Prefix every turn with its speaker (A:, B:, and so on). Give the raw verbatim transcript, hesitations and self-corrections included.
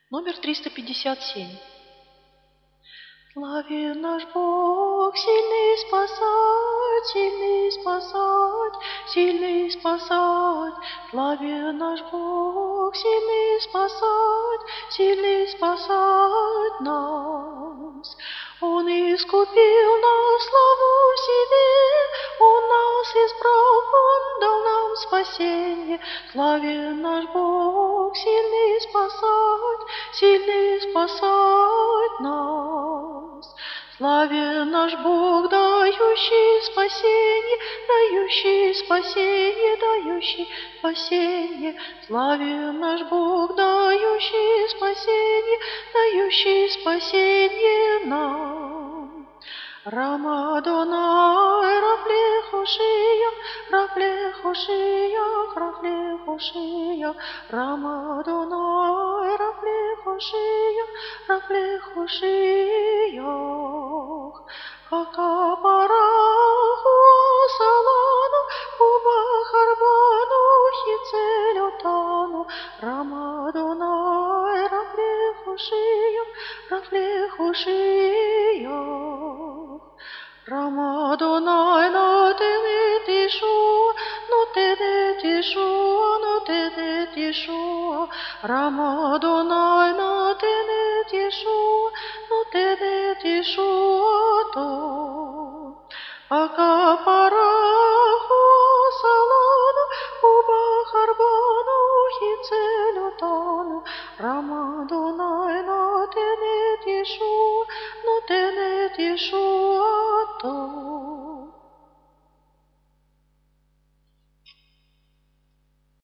A: Номер триста пятьдесят семь. Славен наш Бог, сильный спасать, сильный спасать, сильный спасать. Славен наш Бог, сильный спасать, сильный спасать нас. Он искупил нас славу себе, Он нас избрал, Он дал нам спасение. Славен наш Бог, сильный спасать, сильный спасать нас. Славен наш Бог, дающий спасение, дающий спасение, дающий спасение. Славен наш Бог, дающий спасение, дающий спасение нам. Рама Адонай, Рафле Хошия, Рафле Хошия, Рафле Хошия. Рама Адонай, Рафле Хошия, Рафле Хошия. Какапараху Салану, Уба Харбану, Хицелютану. Рама Адонай, Рафле Хошия, Рафле Хошия. Rama Adonai, notenet Yeshua, notenet Yeshua, notenet Yeshua. Rama Adonai, notenet Yeshua, notenet Yeshua to. Акапараhu Салану, Уба Харбану, Хицелютану. Rama Adonai, notenet Yeshua, notenet Yeshua to.